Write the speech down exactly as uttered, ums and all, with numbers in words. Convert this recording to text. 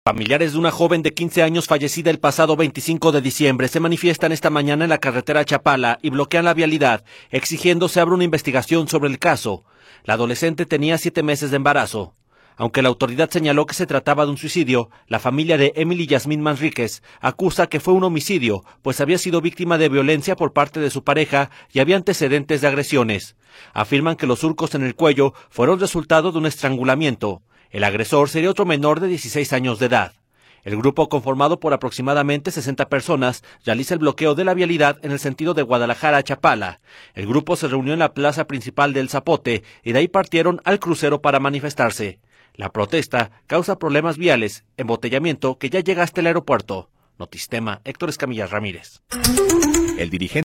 Familiares de una joven de quince años fallecida el pasado veinticinco de diciembre se manifiestan esta mañana en la carretera Chapala y bloquean la vialidad, exigiendo se abra una investigación sobre el caso. La adolescente tenía siete meses de embarazo. Aunque la autoridad señaló que se trataba de un suicidio, la familia de Emily Yasmín Manríquez acusa que fue un homicidio, pues había sido víctima de violencia por parte de su pareja y había antecedentes de agresiones. Afirman que los surcos en el cuello fueron resultado de un estrangulamiento. El agresor sería otro menor de dieciséis años de edad. El grupo, conformado por aproximadamente sesenta personas, realiza el bloqueo de la vialidad en el sentido de Guadalajara a Chapala. El grupo se reunió en la plaza principal del Zapote y de ahí partieron al crucero para manifestarse. La protesta causa problemas viales, embotellamiento que ya llega hasta el aeropuerto. Notistema, Héctor Escamilla Ramírez. El dirigente